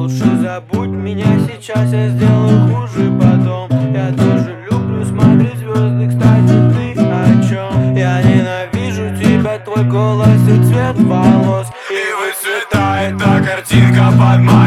лучше забудь меня сейчас, я сделаю хуже потом. Я тоже люблю смотреть звезды, кстати, ты о чем? Я ненавижу тебя, твой голос и цвет волос. И выцветает та картинка под моей